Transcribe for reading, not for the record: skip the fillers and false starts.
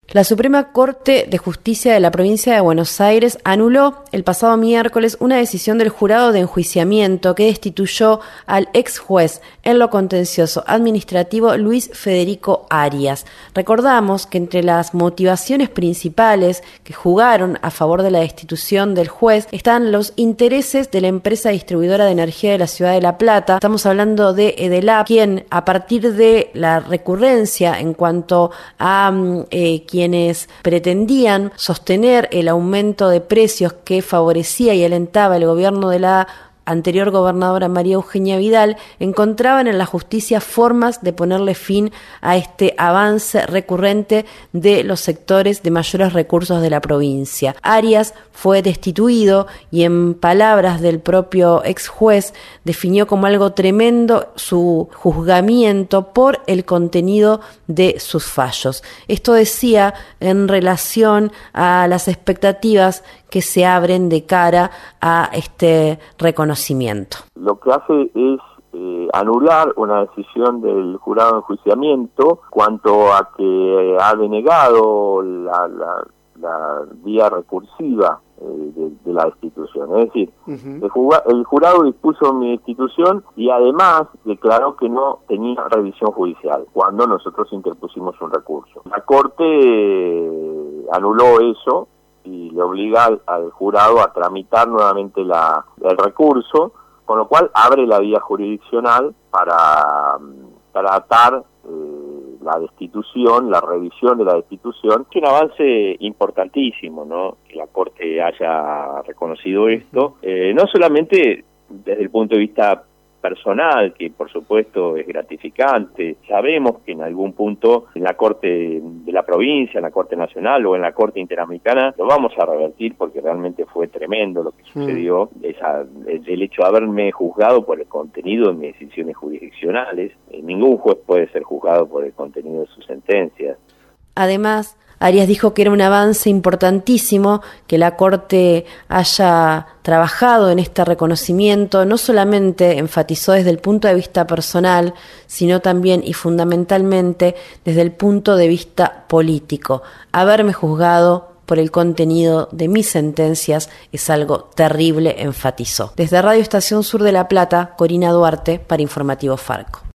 La Suprema Corte de Justicia de la Provincia de Buenos Aires anuló el pasado miércoles una decisión del jurado de enjuiciamiento que destituyó al ex juez en lo contencioso administrativo Luis Federico Arias. Recordamos que entre las motivaciones principales que jugaron a favor de la destitución del juez están los intereses de la empresa distribuidora de energía de la ciudad de La Plata. Estamos hablando de Edelap, quien a partir de la recurrencia en cuanto a quienes pretendían sostener el aumento de precios que favorecía y alentaba el gobierno de la anterior gobernadora María Eugenia Vidal, encontraban en la justicia formas de ponerle fin a este avance recurrente de los sectores de mayores recursos de la provincia. Arias fue destituido y, en palabras del propio ex juez, definió como algo tremendo su juzgamiento por el contenido de sus fallos. Esto decía en relación a las expectativas que se abren de cara a este reconocimiento. Lo que hace es anular una decisión del jurado de enjuiciamiento cuanto a que ha denegado la vía recursiva de la destitución. Es decir, el jurado dispuso mi destitución y además declaró que no tenía revisión judicial cuando nosotros interpusimos un recurso. La Corte anuló eso y le obliga al jurado a tramitar nuevamente el recurso, con lo cual abre la vía jurisdiccional para atar la destitución, la revisión de la destitución. Es un avance importantísimo, ¿no?, que la Corte haya reconocido esto, no solamente desde el punto de vista personal, que por supuesto es gratificante. Sabemos que en algún punto en la Corte de la provincia, en la Corte Nacional o en la Corte Interamericana lo vamos a revertir, porque realmente fue tremendo lo que sucedió. El hecho de haberme juzgado por el contenido de mis decisiones jurisdiccionales. Ningún juez puede ser juzgado por el contenido de sus sentencias. Además, Arias dijo que era un avance importantísimo que la Corte haya trabajado en este reconocimiento. No solamente enfatizó desde el punto de vista personal, sino también y fundamentalmente desde el punto de vista político. Haberme juzgado por el contenido de mis sentencias es algo terrible, enfatizó. Desde Radio Estación Sur de La Plata, Corina Duarte, para Informativo Farco.